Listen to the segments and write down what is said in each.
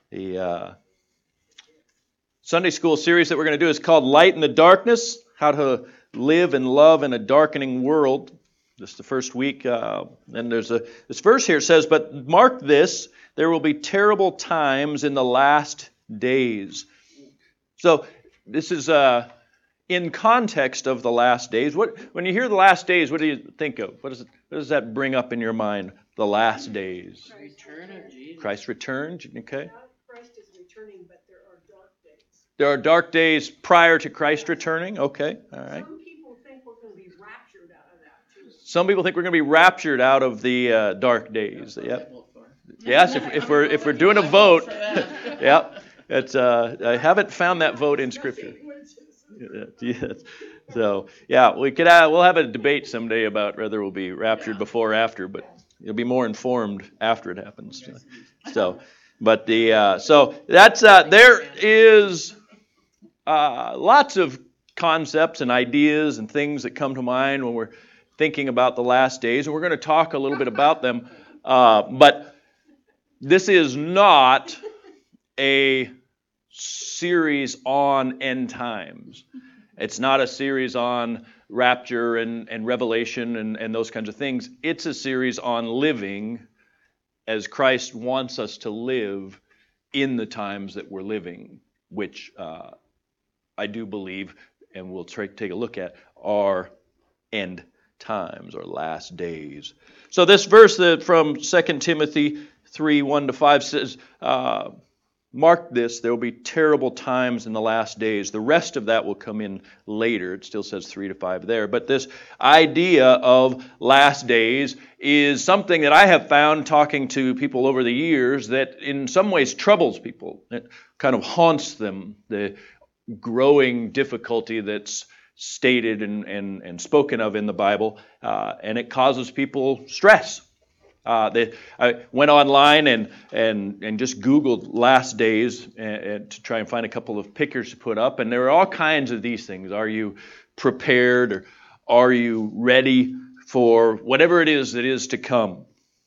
The Sunday school series that we're going to do is called Light in the Darkness, How to Live and Love in a Darkening World. This is the first week. And there's this verse here says, "But mark this, there will be terrible times in the last days." So this is in context of the last days. When you hear the last days, what do you think of? What does that bring up in your mind? The last days. Return of Jesus. Christ's return. Okay. Christ is returning, but there are dark days. There are dark days prior to Christ returning. Okay. All right. Some people think we're going to be raptured out of that too. Some people think we're going to be raptured out of the dark days. Yep. Yes. If we're doing a vote. Yep. It's I haven't found that vote in Scripture. Yes. So yeah, we'll have a debate someday about whether we'll be raptured before or after, but you'll be more informed after it happens. So, but so that's there is lots of concepts and ideas and things that come to mind when we're thinking about the last days, and we're going to talk a little bit about them. But this is not a series on end times. It's not a series on rapture and revelation and those kinds of things. It's a series on living as Christ wants us to live in the times that we're living, which I do believe, and we'll take a look at, are end times or last days. So this verse from 2 Timothy 3, 1-5 says, "Mark this, there will be terrible times in the last days." The rest of that will come in later. It still says 3-5 there. But this idea of last days is something that I have found talking to people over the years that in some ways troubles people. It kind of haunts them, the growing difficulty that's stated and spoken of in the Bible, and it causes people stress. I went online and just Googled last days to try and find a couple of pictures to put up, and there are all kinds of these things. Are you prepared, or are you ready for whatever it is that is to come?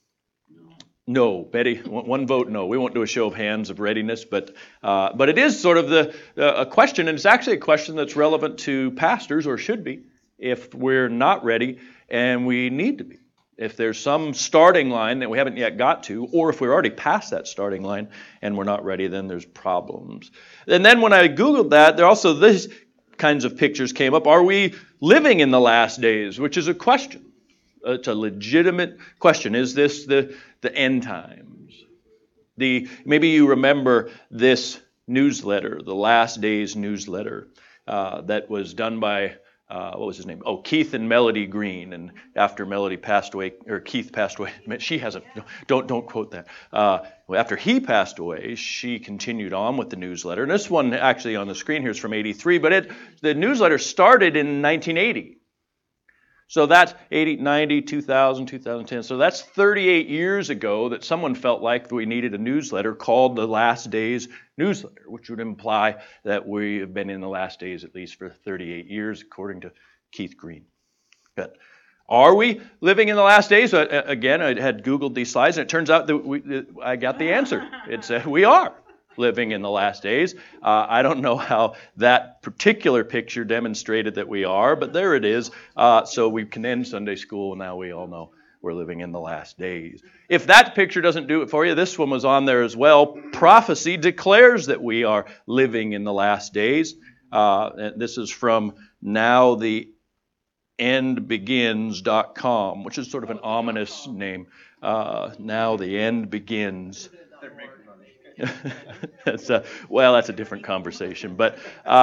No, Betty, one vote no. We won't do a show of hands of readiness, but it is sort of a question, and it's actually a question that's relevant to pastors, or should be, if we're not ready and we need to be. If there's some starting line that we haven't yet got to, or if we're already past that starting line and we're not ready, then there's problems. And then when I Googled that, there also these kinds of pictures came up. Are we living in the last days? Which is a question. It's a legitimate question. Is this the end times? Maybe you remember this newsletter, the Last Days newsletter, that was done by what was his name? Oh, Keith and Melody Green. And after Melody passed away, or Keith passed away, she hasn't. Don't quote that. After he passed away, she continued on with the newsletter. And this one, actually, on the screen here is from '83, but the newsletter started in 1980. So that's 80, 90, 2000, 2010. So that's 38 years ago that someone felt like we needed a newsletter called the Last Days Newsletter, which would imply that we have been in the last days at least for 38 years, according to Keith Green. But are we living in the last days? Again, I had Googled these slides, and it turns out that I got the answer. It said we are living in the last days. I don't know how that particular picture demonstrated that we are, but there it is. So we can end Sunday school, and now we all know we're living in the last days. If that picture doesn't do it for you, this one was on there as well. Prophecy declares that we are living in the last days. This is from nowtheendbegins.com, which is sort of an ominous name. Now the end begins. That's a different conversation. But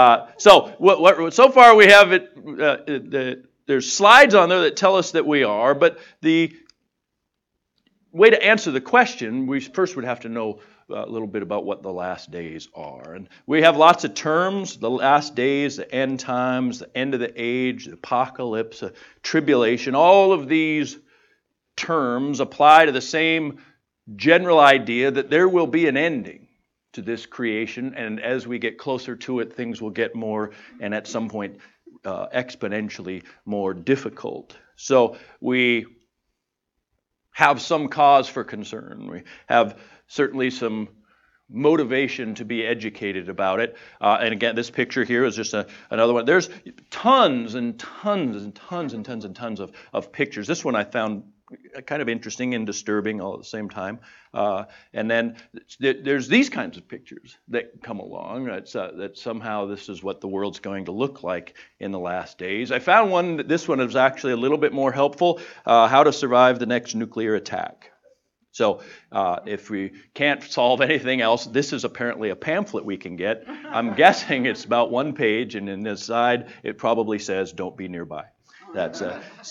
so far we have it. There's slides on there that tell us that we are. But the way to answer the question, we first would have to know a little bit about what the last days are. And we have lots of terms: the last days, the end times, the end of the age, the apocalypse, the tribulation. All of these terms apply to the same general idea that there will be an ending to this creation, and as we get closer to it, things will get more, and at some point, exponentially more difficult. So we have some cause for concern. We have certainly some motivation to be educated about it. And again, this picture here is just another one. There's tons and tons and tons and tons and tons of pictures. This one I found kind of interesting and disturbing all at the same time. And then there's these kinds of pictures that come along that somehow this is what the world's going to look like in the last days. I found one, this one is actually a little bit more helpful, how to survive the next nuclear attack. So if we can't solve anything else, this is apparently a pamphlet we can get. I'm guessing it's about one page, and in the side it probably says, "Don't be nearby." That's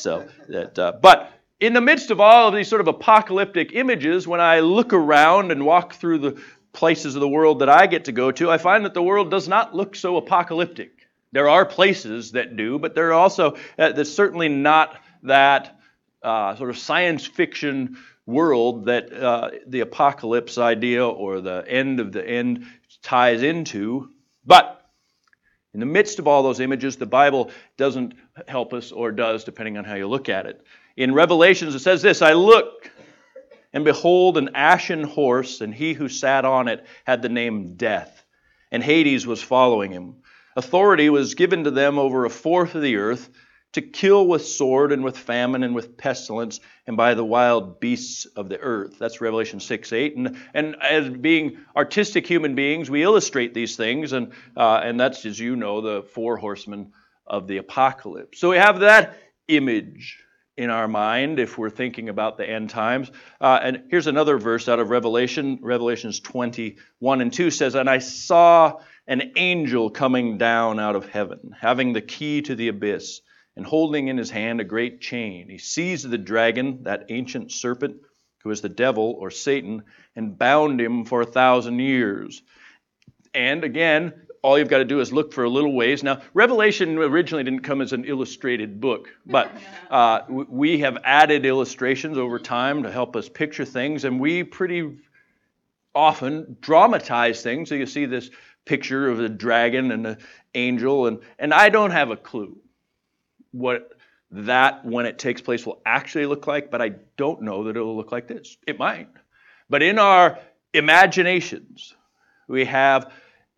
but in the midst of all of these sort of apocalyptic images, when I look around and walk through the places of the world that I get to go to, I find that the world does not look so apocalyptic. There are places that do, but there are also, there's certainly not that sort of science fiction world that the apocalypse idea or the end of the end ties into. But in the midst of all those images, the Bible doesn't help us, or does, depending on how you look at it. In Revelations, it says this, "I looked, and behold, an ashen horse, and he who sat on it had the name Death, and Hades was following him. Authority was given to them over a fourth of the earth, to kill with sword and with famine and with pestilence and by the wild beasts of the earth." That's Revelation 6:8. And as being artistic human beings, we illustrate these things, and that's, as you know, the four horsemen of the apocalypse. So we have that image in our mind if we're thinking about the end times. And here's another verse out of Revelations 20:1-2 says, "And I saw an angel coming down out of heaven, having the key to the abyss, and holding in his hand a great chain. He seized the dragon, that ancient serpent, who is the devil or Satan, and bound him for 1,000 years. And again, all you've got to do is look for a little ways. Now, Revelation originally didn't come as an illustrated book, but we have added illustrations over time to help us picture things, and we pretty often dramatize things. So you see this picture of the dragon and the angel, and I don't have a clue what that, when it takes place, will actually look like, but I don't know that it will look like this. It might. But in our imaginations, we have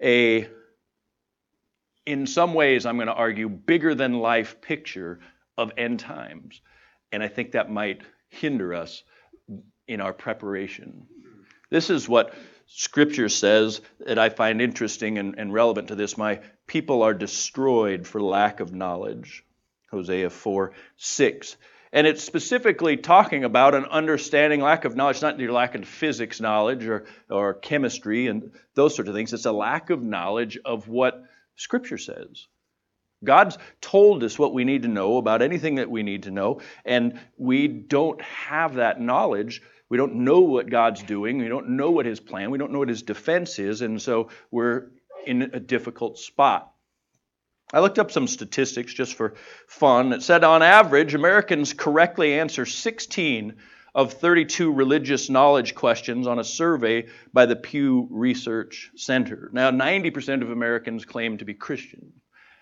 in some ways, I'm going to argue, bigger than life picture of end times. And I think that might hinder us in our preparation. This is what Scripture says that I find interesting and relevant to this. "My people are destroyed for lack of knowledge." Hosea 4:6. And it's specifically talking about an understanding, lack of knowledge, not your lack of physics knowledge or chemistry and those sorts of things. It's a lack of knowledge of what Scripture says. God's told us what we need to know about anything that we need to know, and we don't have that knowledge. We don't know what God's doing. We don't know what His plan. We don't know what His defense is, and so we're in a difficult spot. I looked up some statistics just for fun. It said on average, Americans correctly answer 16 of 32 religious knowledge questions on a survey by the Pew Research Center. Now, 90% of Americans claim to be Christian.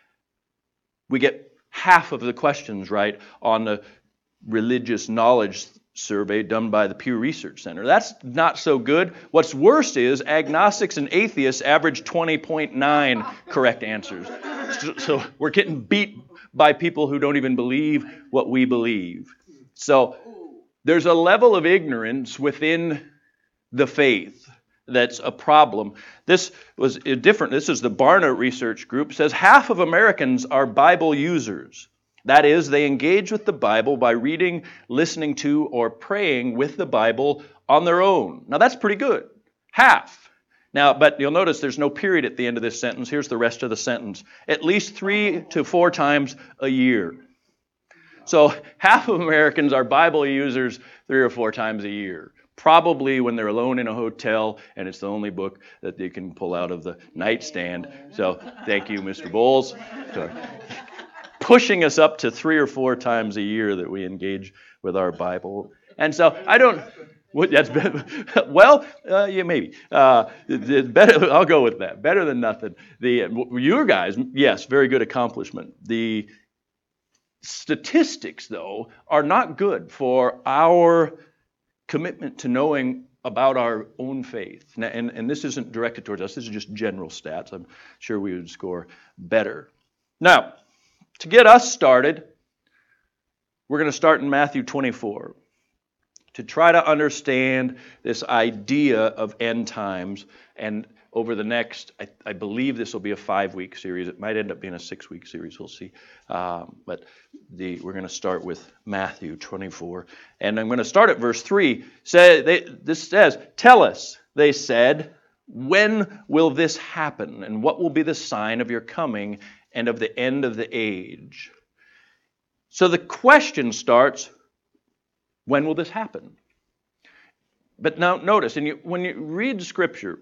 We get half of the questions right on the religious knowledge survey done by the Pew Research Center. That's not so good. What's worse is agnostics and atheists average 20.9 correct answers. So we're getting beat by people who don't even believe what we believe. So there's a level of ignorance within the faith that's a problem. This was different. This is the Barna Research Group. It says half of Americans are Bible users. That is, they engage with the Bible by reading, listening to, or praying with the Bible on their own. Now that's pretty good. Half. Now, but you'll notice there's no period at the end of this sentence. Here's the rest of the sentence. At least 3 to 4 times a year. So half of Americans are Bible users 3 or 4 times a year. Probably when they're alone in a hotel and it's the only book that they can pull out of the nightstand. So thank you, Mr. Bowles. So, pushing us up to 3 or 4 times a year that we engage with our Bible. And so I don't... That's better. Well, yeah, maybe. Better. I'll go with that. Better than nothing. Your guys, yes, very good accomplishment. The statistics, though, are not good for our commitment to knowing about our own faith. And this isn't directed towards us. This is just general stats. I'm sure we would score better. Now, to get us started, we're going to start in Matthew 24 to try to understand this idea of end times. And over the next, I believe this will be a 5-week series. It might end up being a 6-week series. We'll see. But we're going to start with Matthew 24. And I'm going to start at verse 3. This says, "Tell us," they said, "when will this happen? And what will be the sign of your coming and of the end of the age?" So the question starts, when will this happen? But now notice, when you read Scripture,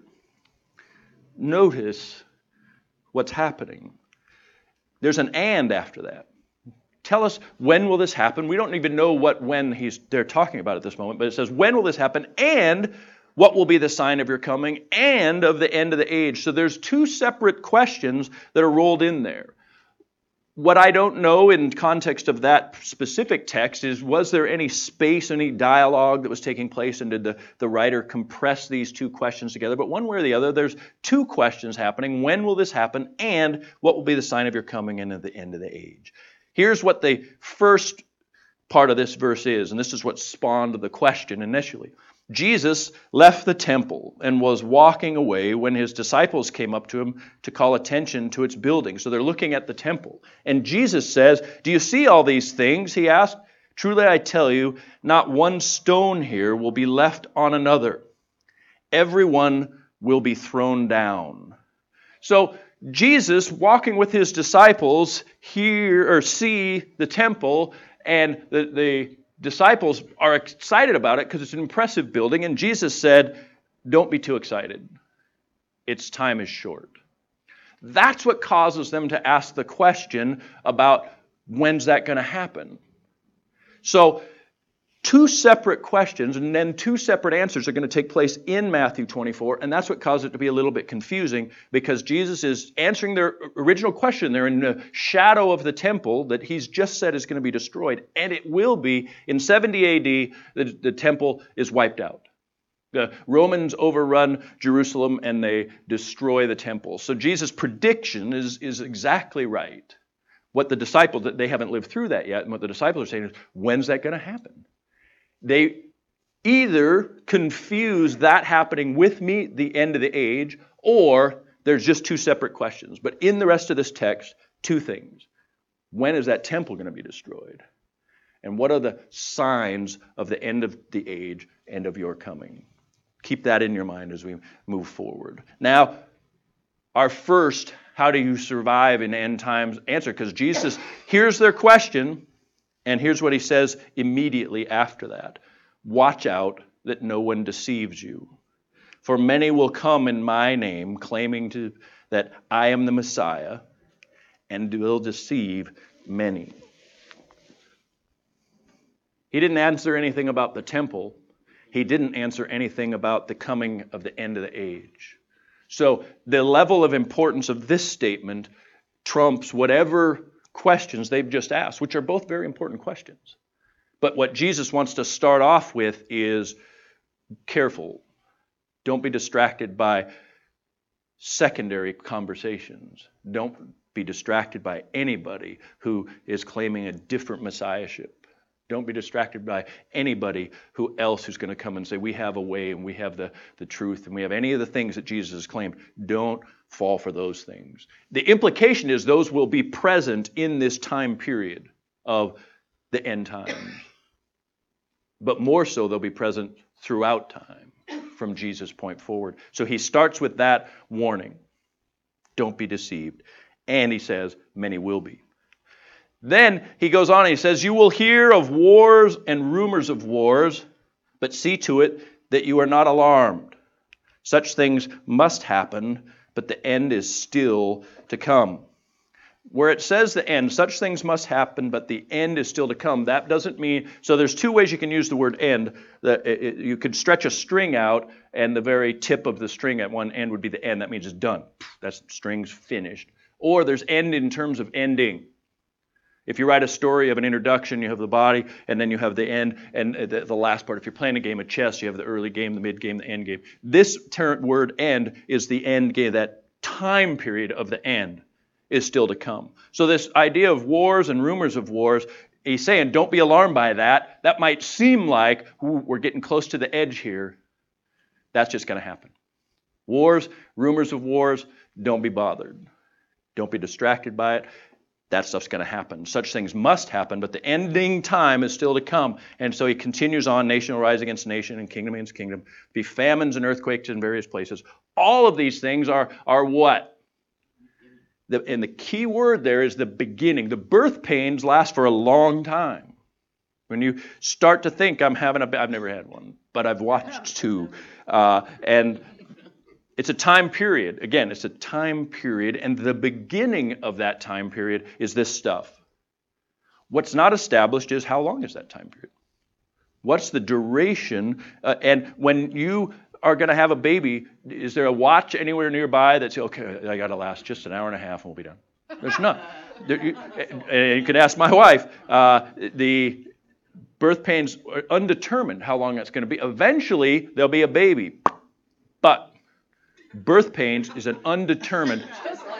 notice what's happening. There's an "and" after that. Tell us, when will this happen? We don't even know when they're talking about at this moment, but it says, when will this happen? And what will be the sign of your coming and of the end of the age? So there's 2 separate questions that are rolled in there. What I don't know in context of that specific text is, was there any space, any dialogue that was taking place, and did the writer compress these 2 questions together? But one way or the other, there's 2 questions happening. When will this happen? And what will be the sign of your coming and of the end of the age? Here's what the first part of this verse is, and this is what spawned the question initially. Jesus left the temple and was walking away when his disciples came up to him to call attention to its building. So they're looking at the temple. And Jesus says, "Do you see all these things?" He asked. "Truly I tell you, not one stone here will be left on another. Everyone will be thrown down." So Jesus, walking with his disciples, see the temple, and the disciples are excited about it because it's an impressive building. And Jesus said, "Don't be too excited. Its time is short." That's what causes them to ask the question about when's that going to happen. So 2 separate questions and then 2 separate answers are going to take place in Matthew 24. And that's what caused it to be a little bit confusing, because Jesus is answering their original question. They're in the shadow of the temple that he's just said is going to be destroyed. And it will be. In 70 AD, the temple is wiped out. The Romans overrun Jerusalem and they destroy the temple. So Jesus' prediction is exactly right. What the disciples, they haven't lived through that yet, and what the disciples are saying is, when's that going to happen? They either confuse that happening with the end of the age, or there's just 2 separate questions. But in the rest of this text, 2 things. When is that temple going to be destroyed? And what are the signs of the end of the age and of your coming? Keep that in your mind as we move forward. Now, our first, how do you survive in end times answer? Because Jesus hears their question, and here's what he says immediately after that. "Watch out that no one deceives you. For many will come in my name, claiming that I am the Messiah, and will deceive many." He didn't answer anything about the temple. He didn't answer anything about the coming of the end of the age. So the level of importance of this statement trumps whatever questions they've just asked, which are both very important questions. But what Jesus wants to start off with is, careful. Don't be distracted by secondary conversations. Don't be distracted by anybody who is claiming a different messiahship. Don't be distracted by anybody who's going to come and say, we have a way and we have the truth and we have any of the things that Jesus has claimed. Don't fall for those things. The implication is those will be present in this time period of the end times. But more so, they'll be present throughout time from Jesus' point forward. So he starts with that warning. Don't be deceived. And he says, many will be. Then he goes on and he says, you will hear of wars and rumors of wars, but see to it that you are not alarmed. Such things must happen, but the end is still to come. Where it says the end, such things must happen, but the end is still to come, that doesn't mean, so there's 2 ways you can use the word end. You could stretch a string out, and the very tip of the string at one end would be the end. That means it's done. That string's finished. Or there's end in terms of ending. If you write a story of an introduction, you have the body, and then you have the end, and the last part. If you're playing a game of chess, you have the early game, the mid game, the end game. This word end is the end game. That time period of the end is still to come. So this idea of wars and rumors of wars, he's saying, don't be alarmed by that. That might seem like we're getting close to the edge here. That's just going to happen. Wars, rumors of wars, don't be bothered. Don't be distracted by it. That stuff's going to happen. Such things must happen, but the ending time is still to come. And so he continues on, nation will rise against nation and kingdom against kingdom. Be famines and earthquakes in various places. All of these things are what? And the key word there is the beginning. The birth pains last for a long time. When you start to think, I've never had one, but I've watched two. And it's a time period. Again, it's a time period, and the beginning of that time period is this stuff. What's not established is how long is that time period? What's the duration? And when you are going to have a baby, is there a watch anywhere nearby that says, okay, I got to last just an hour and a half and we'll be done? There's not. You can ask my wife. The birth pains are undetermined how long that's going to be. Eventually, there'll be a baby. But birth pains is an undetermined.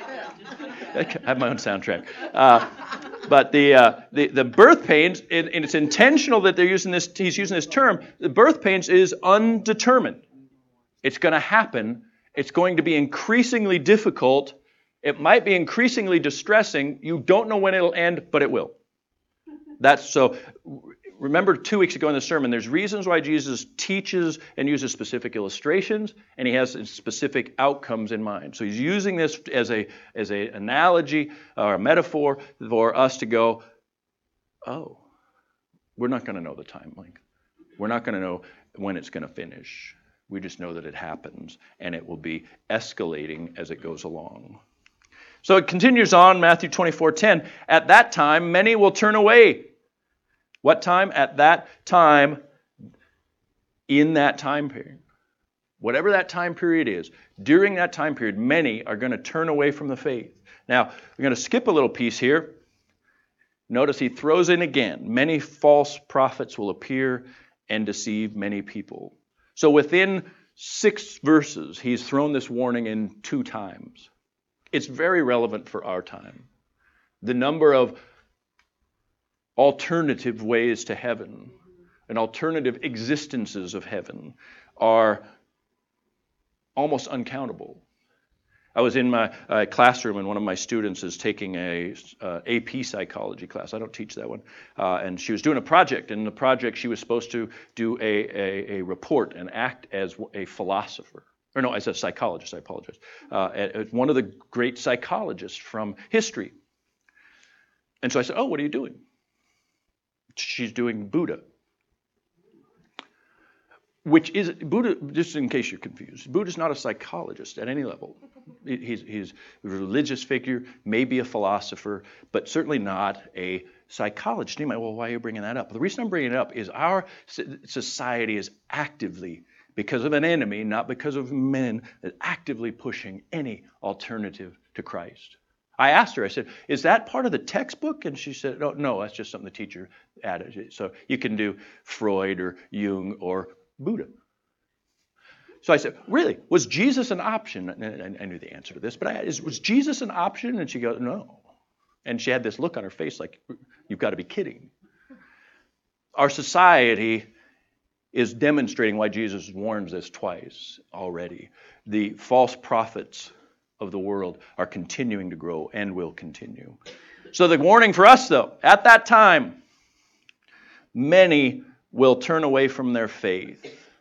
I have my own soundtrack. But the birth pains, and it's intentional that they're using this. He's using this term. The birth pains is undetermined. It's going to happen. It's going to be increasingly difficult. It might be increasingly distressing. You don't know when it'll end, but it will. That's so. Remember 2 weeks ago in the sermon, there's reasons why Jesus teaches and uses specific illustrations, and he has specific outcomes in mind. So he's using this as a analogy or a metaphor for us to go, oh, we're not going to know the time length. We're not going to know when it's going to finish. We just know that it happens, and it will be escalating as it goes along. So it continues on, Matthew 24:10. At that time, many will turn away. What time? At that time, in that time period. Whatever that time period is, during that time period, many are going to turn away from the faith. Now, we're going to skip a little piece here. Notice he throws in again, many false prophets will appear and deceive many people. So within 6 verses, he's thrown this warning in 2 times. It's very relevant for our time. The number of alternative ways to heaven and alternative existences of heaven are almost uncountable. I was in my classroom and one of my students is taking a AP psychology class. I don't teach that one. And she was doing a project. And in the project, she was supposed to do a report and act as a philosopher. Or no, as a psychologist, I apologize. One of the great psychologists from history. And so I said, oh, what are you doing? She's doing Buddha. Which is, Buddha, just in case you're confused, Buddha's not a psychologist at any level. He's a religious figure, maybe a philosopher, but certainly not a psychologist. You might, well, why are you bringing that up? The reason I'm bringing it up is our society is actively, because of an enemy, not because of men, actively pushing any alternative to Christ. I asked her, I said, is that part of the textbook? And she said, no, that's just something the teacher added. So you can do Freud or Jung or Buddha. So I said, really? Was Jesus an option? And I knew the answer to this, but was Jesus an option? And she goes, no. And she had this look on her face like, you've got to be kidding. Our society is demonstrating why Jesus warns this twice already. The false prophets of the world are continuing to grow and will continue. So the warning for us, though, at that time, many will turn away from their faith.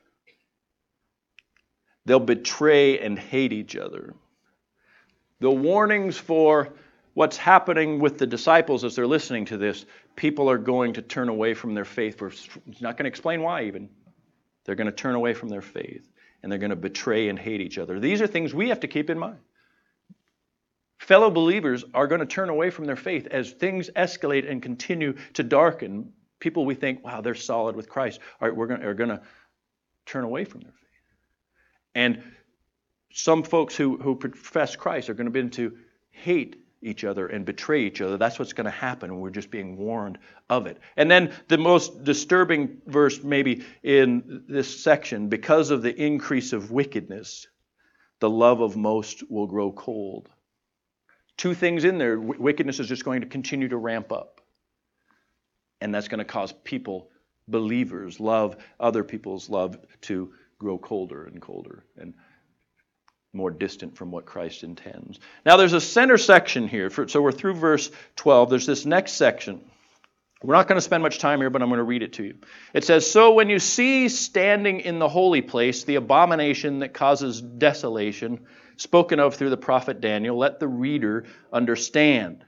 They'll betray and hate each other. The warnings for what's happening with the disciples as they're listening to this, people are going to turn away from their faith. He's not going to explain why even. They're going to turn away from their faith, and they're going to betray and hate each other. These are things we have to keep in mind. Fellow believers are going to turn away from their faith as things escalate and continue to darken. People we think, wow, they're solid with Christ, are going to turn away from their faith. And some folks who profess Christ are going to begin to hate each other and betray each other. That's what's going to happen, and we're just being warned of it. And then the most disturbing verse maybe in this section, because of the increase of wickedness, the love of most will grow cold. Two things in there. Wickedness is just going to continue to ramp up. And that's going to cause people, believers, other people's love to grow colder and colder and more distant from what Christ intends. Now there's a center section here. So we're through verse 12. There's this next section. We're not going to spend much time here, but I'm going to read it to you. It says, "So when you see standing in the holy place the abomination that causes desolation, spoken of through the prophet Daniel, let the reader understand.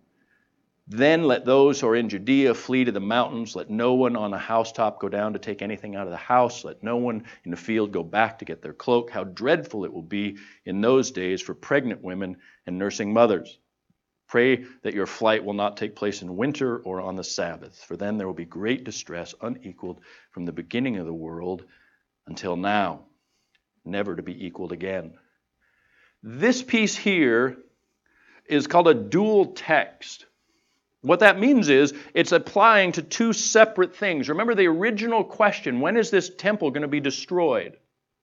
Then let those who are in Judea flee to the mountains. Let no one on a housetop go down to take anything out of the house. Let no one in the field go back to get their cloak. How dreadful it will be in those days for pregnant women and nursing mothers. Pray that your flight will not take place in winter or on the Sabbath, for then there will be great distress unequaled from the beginning of the world until now, never to be equaled again." This piece here is called a dual text. What that means is it's applying to two separate things. Remember the original question, when is this temple going to be destroyed?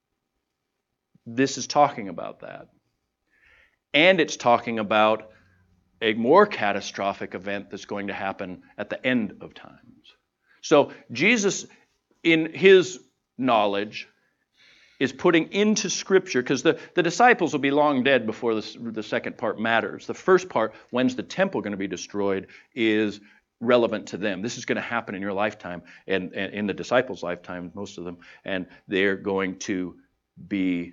This is talking about that. And it's talking about a more catastrophic event that's going to happen at the end of times. So Jesus, in his knowledge, is putting into Scripture, because the disciples will be long dead before the second part matters. The first part, when's the temple going to be destroyed, is relevant to them. This is going to happen in your lifetime, and in the disciples' lifetime, most of them, and they're going to be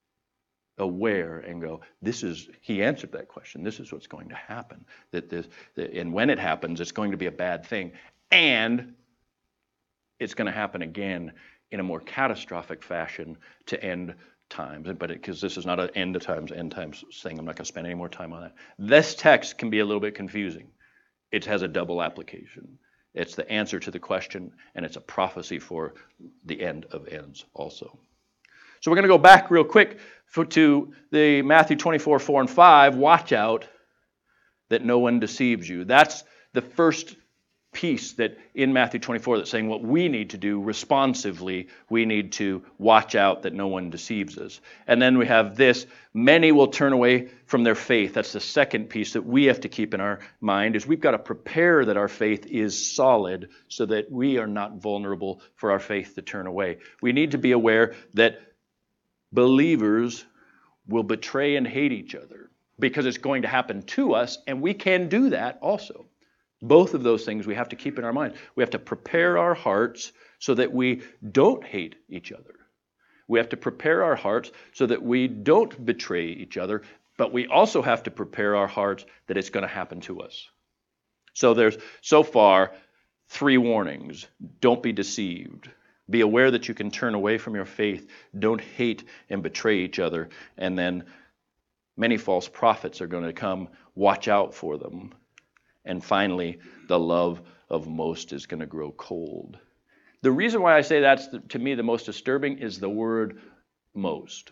aware and go, he answered that question. This is what's going to happen. And when it happens, it's going to be a bad thing. And it's going to happen again in a more catastrophic fashion to end times. But because this is not an end times thing, I'm not going to spend any more time on that. This text can be a little bit confusing. It has a double application. It's the answer to the question, and it's a prophecy for the end of ends also. So we're going to go back real quick to the Matthew 24, 4 and 5. Watch out that no one deceives you. That's the first piece that in Matthew 24 that's saying what we need to do responsively. We need to watch out that no one deceives us. And then we have this, many will turn away from their faith. That's the second piece that we have to keep in our mind, is we've got to prepare that our faith is solid so that we are not vulnerable for our faith to turn away. We need to be aware that believers will betray and hate each other because it's going to happen to us, and we can do that also. Both of those things we have to keep in our mind. We have to prepare our hearts so that we don't hate each other. We have to prepare our hearts so that we don't betray each other, but we also have to prepare our hearts that it's going to happen to us. So there's, so far, 3 warnings. Don't be deceived. Be aware that you can turn away from your faith. Don't hate and betray each other. And then many false prophets are going to come. Watch out for them. And finally, the love of most is going to grow cold. The reason why I say that's, to me, the most disturbing is the word most.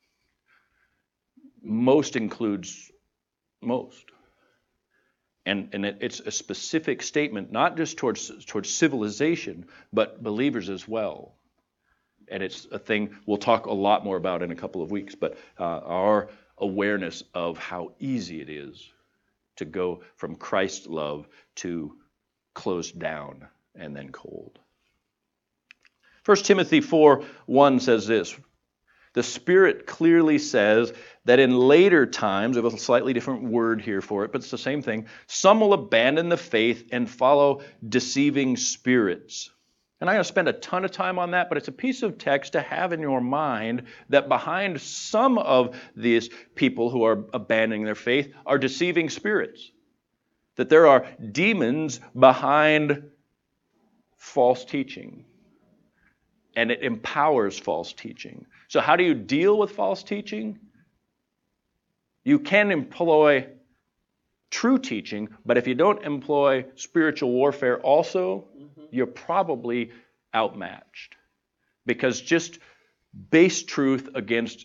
Most includes most. And it's a specific statement, not just towards civilization, but believers as well. And it's a thing we'll talk a lot more about in a couple of weeks, but our awareness of how easy it is to go from Christ's love to closed down and then cold. 1 Timothy 4:1 says this, the Spirit clearly says that in later times, I have a slightly different word here for it, but it's the same thing, some will abandon the faith and follow deceiving spirits. And I'm going to spend a ton of time on that, but it's a piece of text to have in your mind that behind some of these people who are abandoning their faith are deceiving spirits. That there are demons behind false teaching. And it empowers false teaching. So how do you deal with false teaching? You can employ true teaching, but if you don't employ spiritual warfare also, you're probably outmatched. Because just base truth against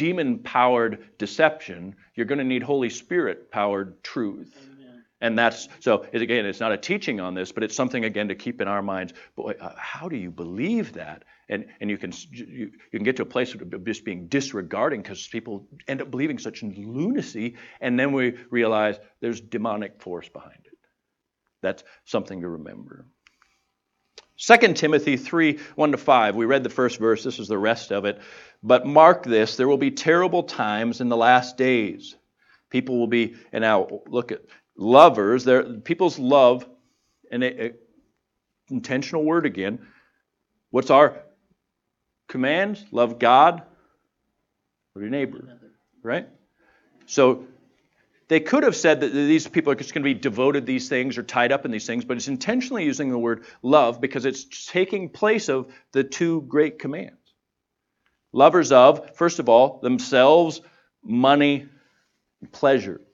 demon-powered deception, you're going to need Holy Spirit-powered truth. Amen. And that's, so again, it's not a teaching on this, but it's something, again, to keep in our minds. Boy, how do you believe that? And you can get to a place of just being disregarding because people end up believing such lunacy, and then we realize there's demonic force behind it. That's something to remember. 2 Timothy 3, 1-5. We read the first verse. This is the rest of it. But mark this, there will be terrible times in the last days. People will be, and now look at lovers. People's love, an intentional word again. What's our command? Love God, love your neighbor, right? So they could have said that these people are just going to be devoted to these things or tied up in these things, but it's intentionally using the word love because it's taking place of the two great commands. Lovers of, first of all, themselves, money, pleasure.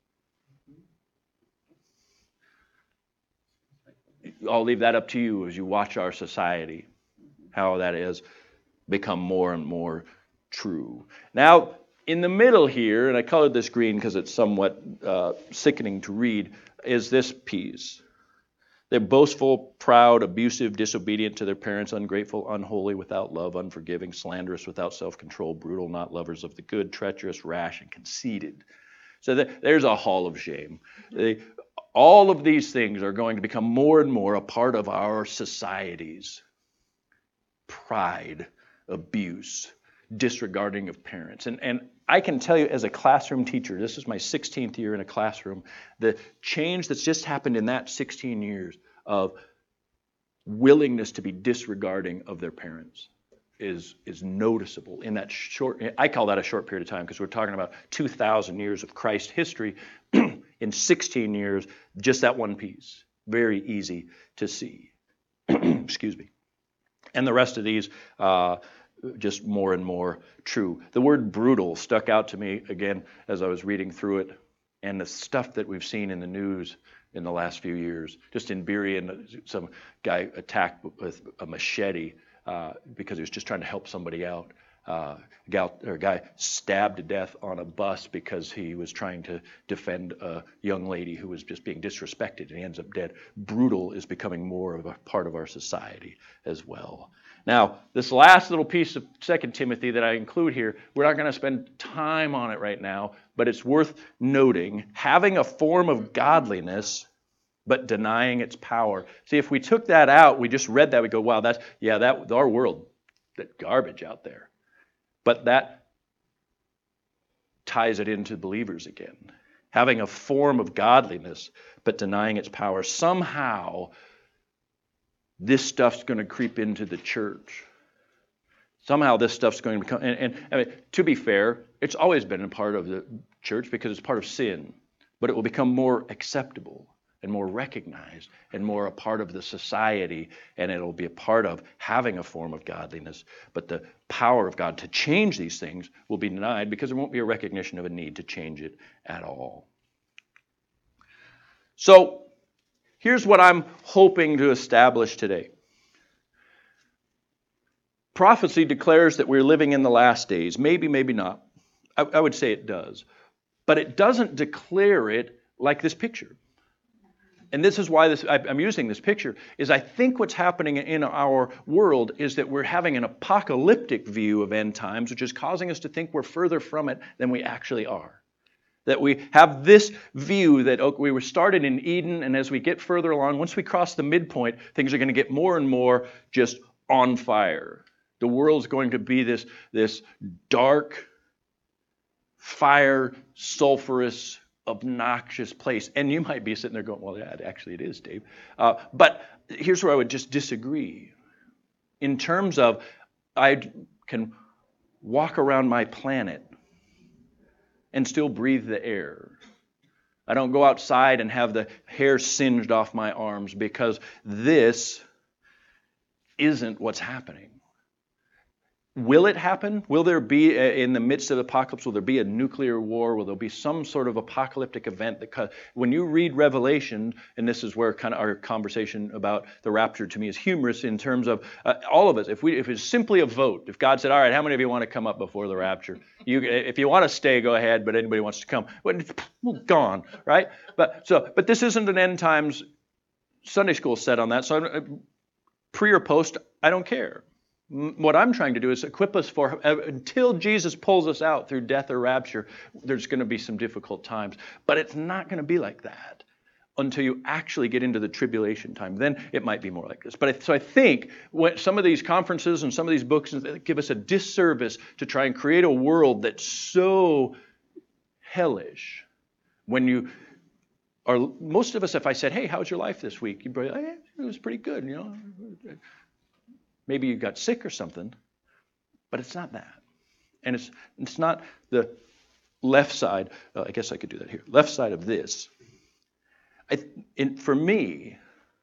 I'll leave that up to you as you watch our society, how that has become more and more true. Now, in the middle here, and I colored this green because it's somewhat sickening to read, is this piece. They're boastful, proud, abusive, disobedient to their parents, ungrateful, unholy, without love, unforgiving, slanderous, without self-control, brutal, not lovers of the good, treacherous, rash, and conceited. So there's a hall of shame. All of these things are going to become more and more a part of our societies. Pride, abuse, disregarding of parents. And I can tell you as a classroom teacher, this is my 16th year in a classroom, the change that's just happened in that 16 years of willingness to be disregarding of their parents is noticeable in that short, I call that a short period of time because we're talking about 2,000 years of Christ history. In 16 years, just that one piece. Very easy to see. Excuse me. And the rest of these, just more and more true. The word brutal stuck out to me again as I was reading through it, and the stuff that we've seen in the news in the last few years. Just in Berean, some guy attacked with a machete because he was just trying to help somebody out. A guy stabbed to death on a bus because he was trying to defend a young lady who was just being disrespected, and he ends up dead. Brutal is becoming more of a part of our society as well. Now, this last little piece of 2 Timothy that I include here, we're not going to spend time on it right now, but it's worth noting. Having a form of godliness, but denying its power. See, if we took that out, we just read that, we go, wow, that's our world, that garbage out there. But that ties it into believers again. Having a form of godliness, but denying its power. Somehow, this stuff's going to creep into the church. Somehow this stuff's going to become, and I mean, to be fair, it's always been a part of the church because it's part of sin. But it will become more acceptable and more recognized and more a part of the society, and it'll be a part of having a form of godliness. But the power of God to change these things will be denied because there won't be a recognition of a need to change it at all. So here's what I'm hoping to establish today. Prophecy declares that we're living in the last days. Maybe, maybe not. I would say it does. But it doesn't declare it like this picture. And this is why I'm using this picture, is I think what's happening in our world is that we're having an apocalyptic view of end times, which is causing us to think we're further from it than we actually are. That we have this view that we were started in Eden, and as we get further along, once we cross the midpoint, things are going to get more and more just on fire. The world's going to be this dark, fire, sulfurous, obnoxious place. And you might be sitting there going, well, yeah, actually it is, Dave. But here's where I would just disagree. In terms of, I can walk around my planet and still breathe the air. I don't go outside and have the hair singed off my arms because this isn't what's happening. Will it happen? Will there be, in the midst of the apocalypse, will there be a nuclear war? Will there be some sort of apocalyptic event? When you read Revelation, and this is where kind of our conversation about the rapture to me is humorous in terms of all of us. If it's simply a vote, if God said, all right, how many of you want to come up before the rapture? If you want to stay, go ahead, but anybody wants to come, well, gone, right? But this isn't an end times Sunday school set on that, so pre or post, I don't care. What I'm trying to do is equip us for, until Jesus pulls us out through death or rapture, there's going to be some difficult times. But it's not going to be like that until you actually get into the tribulation time. Then it might be more like this. So I think some of these conferences and some of these books give us a disservice to try and create a world that's so hellish. When you are, most of us, if I said, hey, how's your life this week? You'd be like, hey, it was pretty good, you know. Maybe you got sick or something, but it's not that. And it's not the left side. I guess I could do that here. Left side of this. For me,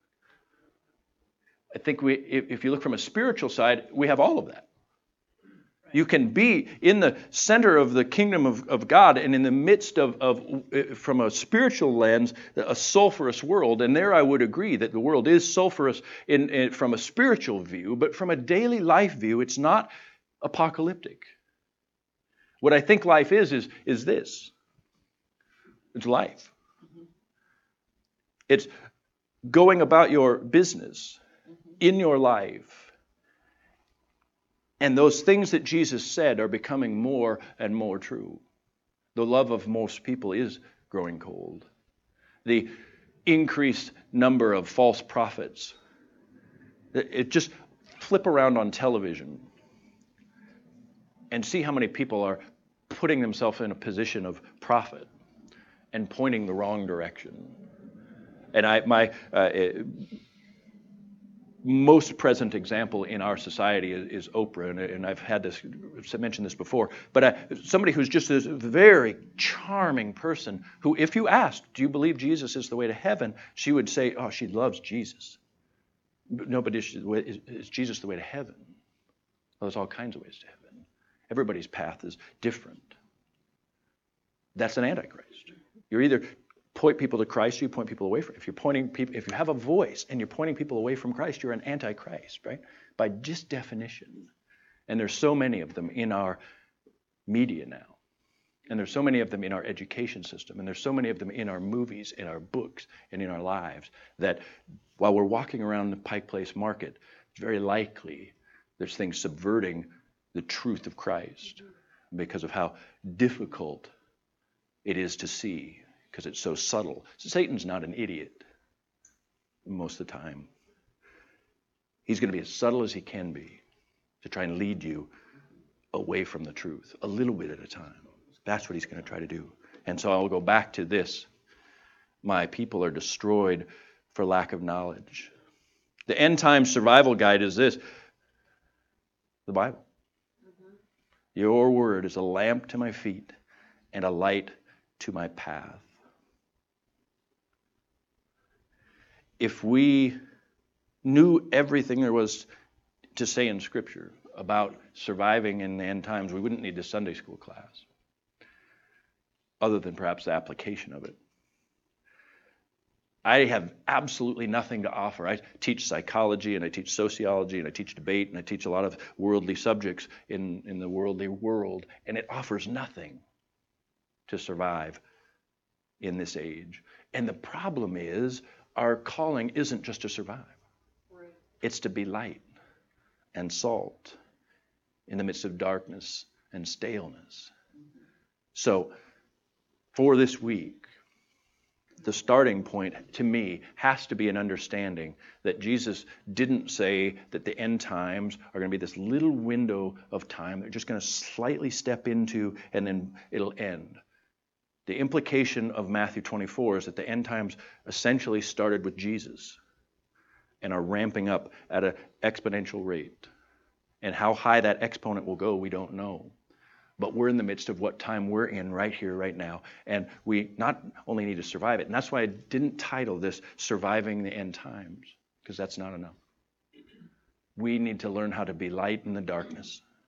I think if you look from a spiritual side, we have all of that. You can be in the center of the kingdom of God and in the midst of from a spiritual lens, a sulfurous world. And there I would agree that the world is sulfurous from a spiritual view, but from a daily life view, it's not apocalyptic. What I think life is this. It's life. It's going about your business in your life. And those things that Jesus said are becoming more and more true. The love of most people is growing cold. The increased number of false prophets. It just flip around on television and see how many people are putting themselves in a position of prophet and pointing the wrong direction. And most present example in our society is Oprah, and I've mentioned this before, but somebody who's just a very charming person who, if you asked, do you believe Jesus is the way to heaven, she would say, oh, she loves Jesus. No, but is Jesus the way to heaven? Well, there's all kinds of ways to heaven. Everybody's path is different. That's an antichrist. You're either point people to Christ, or you point people away from. If you have a voice and you're pointing people away from Christ, you're an antichrist, right? By just definition. And there's so many of them in our media now. And there's so many of them in our education system. And there's so many of them in our movies, in our books, and in our lives that while we're walking around the Pike Place Market, it's very likely there's things subverting the truth of Christ because of how difficult it is to see. Because it's so subtle. So Satan's not an idiot most of the time. He's going to be as subtle as he can be to try and lead you away from the truth, a little bit at a time. That's what he's going to try to do. And so I'll go back to this. My people are destroyed for lack of knowledge. The end time survival guide is this. The Bible. Your word is a lamp to my feet and a light to my path. If we knew everything there was to say in Scripture about surviving in the end times, we wouldn't need a Sunday school class, other than perhaps the application of it. I have absolutely nothing to offer. I teach psychology, and I teach sociology, and I teach debate, and I teach a lot of worldly subjects in the worldly world, and it offers nothing to survive in this age. And the problem is, our calling isn't just to survive. Right. It's to be light and salt in the midst of darkness and staleness. So, for this week, the starting point to me has to be an understanding that Jesus didn't say that the end times are going to be this little window of time they're just going to slightly step into and then it'll end. The implication of Matthew 24 is that the end times essentially started with Jesus and are ramping up at an exponential rate. And how high that exponent will go, we don't know. But we're in the midst of what time we're in right here, right now. And we not only need to survive it, and that's why I didn't title this Surviving the End Times, because that's not enough. We need to learn how to be light in the darkness.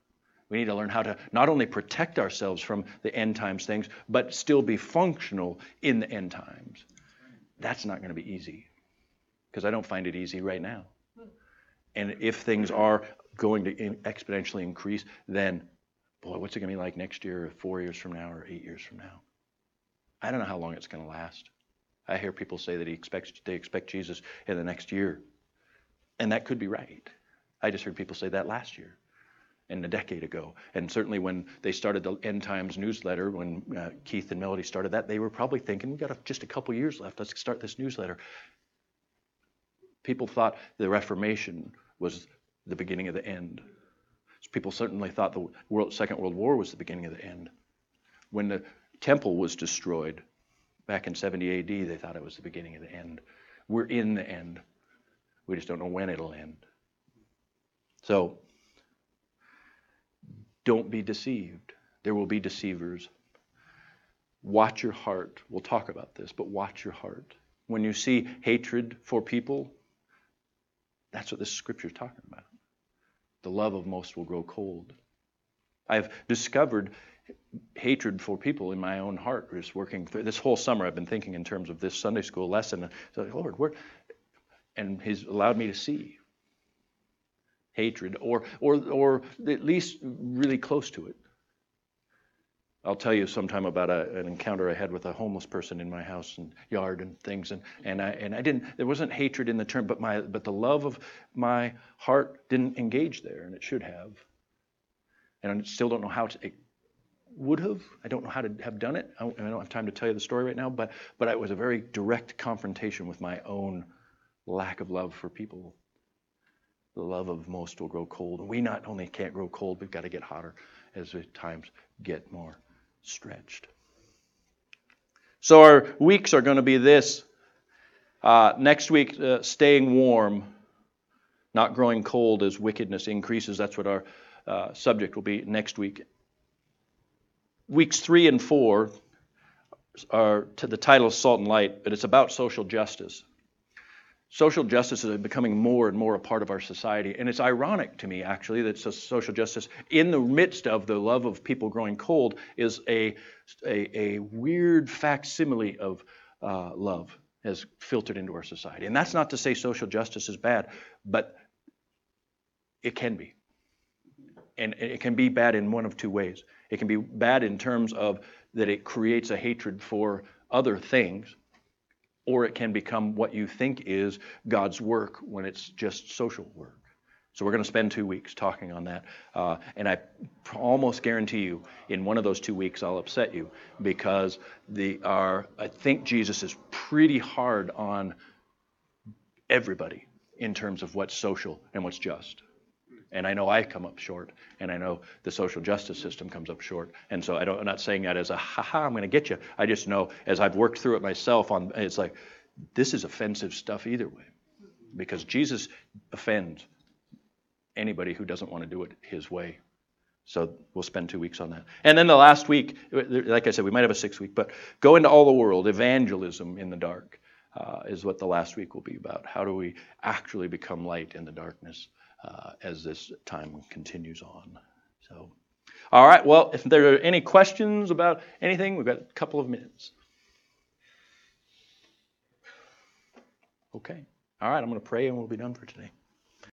We need to learn how to not only protect ourselves from the end times things, but still be functional in the end times. That's not going to be easy, because I don't find it easy right now. And if things are going to exponentially increase, then, boy, what's it going to be like next year, or 4 years from now, or 8 years from now? I don't know how long it's going to last. I hear people say that they expect Jesus in the next year. And that could be right. I just heard people say that last year and a decade ago. And certainly when they started the End Times newsletter, when Keith and Melody started that, they were probably thinking, we've got just a couple years left. Let's start this newsletter. People thought the Reformation was the beginning of the end. People certainly thought the Second World War was the beginning of the end. When the temple was destroyed back in 70 AD, they thought it was the beginning of the end. We're in the end. We just don't know when it'll end. So, don't be deceived. There will be deceivers. Watch your heart. We'll talk about this, but watch your heart. When you see hatred for people, that's what this scripture is talking about. The love of most will grow cold. I've discovered hatred for people in my own heart. Just working through this whole summer, I've been thinking in terms of this Sunday school lesson. So, Lord, and He's allowed me to see hatred, or at least really close to it. I'll tell you sometime about an encounter I had with a homeless person in my house and yard and things, and I didn't. There wasn't hatred in the term, but the love of my heart didn't engage there, and it should have. And I still don't know how to. It would have. I don't know how to have done it. I don't have time to tell you the story right now, but it was a very direct confrontation with my own lack of love for people. The love of most will grow cold. And we not only can't grow cold, we've got to get hotter as the times get more stretched. So our weeks are going to be this. Next week, staying warm, not growing cold as wickedness increases. That's what our subject will be next week. Weeks 3 and 4 are to the title of Salt and Light, but it's about social justice. Social justice is becoming more and more a part of our society. And it's ironic to me, actually, that social justice, in the midst of the love of people growing cold, is a weird facsimile of love has filtered into our society. And that's not to say social justice is bad, but it can be. And it can be bad in one of two ways. It can be bad in terms of that it creates a hatred for other things, or it can become what you think is God's work when it's just social work. So we're going to spend 2 weeks talking on that. And I almost guarantee you, in one of those 2 weeks, I'll upset you, because I think Jesus is pretty hard on everybody in terms of what's social and what's just. And I know I come up short, and I know the social justice system comes up short. And so I'm not saying that as a ha-ha, I'm going to get you. I just know, as I've worked through it myself, it's like, this is offensive stuff either way. Because Jesus offends anybody who doesn't want to do it His way. So we'll spend 2 weeks on that. And then the last week, like I said, we might have a 6 week, but go into all the world, evangelism in the dark is what the last week will be about. How do we actually become light in the darkness as this time continues on? So, all right, well, if there are any questions about anything, we've got a couple of minutes. Okay. All right, I'm going to pray and we'll be done for today.